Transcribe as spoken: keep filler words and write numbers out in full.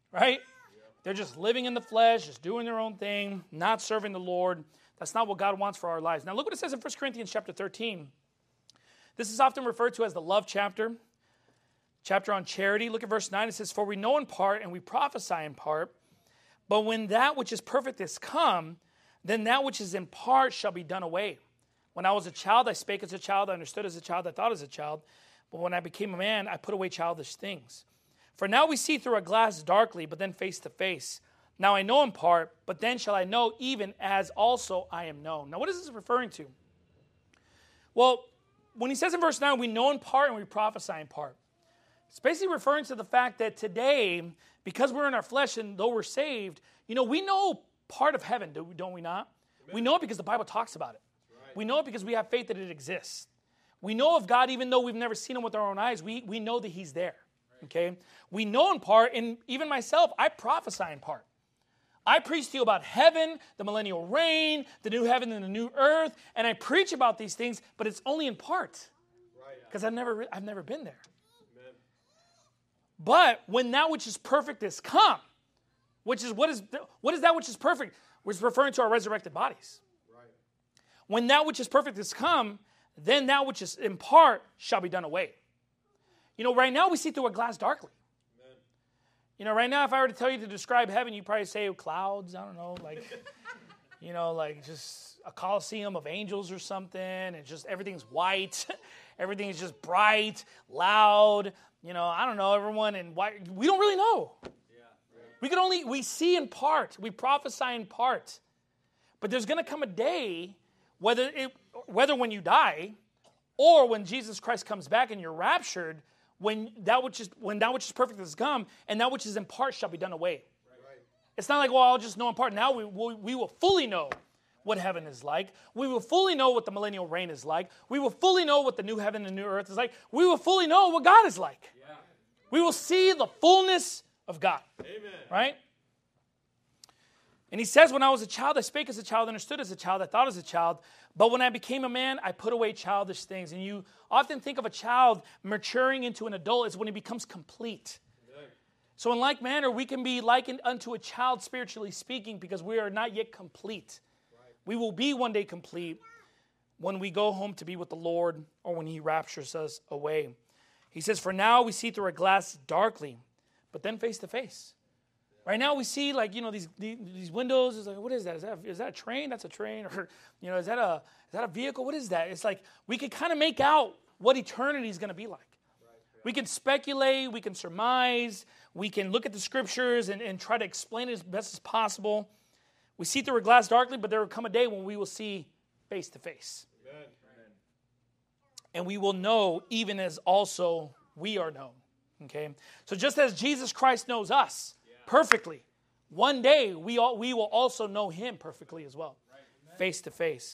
right? They're just living in the flesh, just doing their own thing, not serving the Lord. That's not what God wants for our lives. Now look what it says in First Corinthians chapter thirteen. This is often referred to as the love chapter, chapter on charity. Look at verse nine. It says, for we know in part and we prophesy in part, but when that which is perfect is come, then that which is in part shall be done away. When I was a child, I spake as a child, I understood as a child, I thought as a child. But when I became a man, I put away childish things. For now we see through a glass darkly, but then face to face. Now I know in part, but then shall I know even as also I am known. Now what is this referring to? Well, when he says in verse nine, we know in part and we prophesy in part. It's basically referring to the fact that today, because we're in our flesh and though we're saved, you know, we know part of heaven, don't we not? Amen. We know it because the Bible talks about it. Right. We know it because we have faith that it exists. We know of God even though we've never seen him with our own eyes. We, we know that he's there. Okay? We know in part, and even myself, I prophesy in part. I preach to you about heaven, the millennial reign, the new heaven and the new earth, and I preach about these things, but it's only in part. Because I've never, I've never been there. Amen. But when that which is perfect is come, which is what is what is that which is perfect? We're referring to our resurrected bodies. Right. When that which is perfect is come, then that which is in part shall be done away. You know, right now we see through a glass darkly. Amen. You know, right now if I were to tell you to describe heaven, you'd probably say clouds, I don't know, like, you know, like just a coliseum of angels or something, and just everything's white, everything is just bright, loud, you know, I don't know, everyone in white. We don't really know. Yeah, right. We can only, we see in part, we prophesy in part. But there's going to come a day, whether it, whether when you die, or when Jesus Christ comes back and you're raptured, when that which is when that which is perfect has come, and that which is in part shall be done away. Right. It's not like, well, I'll just know in part. Now we, we, we will fully know what heaven is like. We will fully know what the millennial reign is like. We will fully know what the new heaven and new earth is like. We will fully know what God is like. Yeah. We will see the fullness of God. Amen. Right? And he says, when I was a child, I spake as a child, understood as a child, I thought as a child. But when I became a man, I put away childish things. And you often think of a child maturing into an adult as when he becomes complete. Amen. So in like manner, we can be likened unto a child spiritually speaking because we are not yet complete. Right. We will be one day complete when we go home to be with the Lord or when he raptures us away. He says, for now we see through a glass darkly, but then face to face. Right now we see, like, you know, these these windows. It's like, what is that? Is that is that a train? That's a train. Or, you know, is that a is that a vehicle? What is that? It's like we can kind of make out what eternity is going to be like. Right, right. We can speculate. We can surmise. We can look at the scriptures and, and try to explain it as best as possible. We see through a glass darkly, but there will come a day when we will see face to face. Amen. And we will know even as also we are known. Okay? So just as Jesus Christ knows us perfectly, one day we all, we will also know him perfectly as well, right, face to face.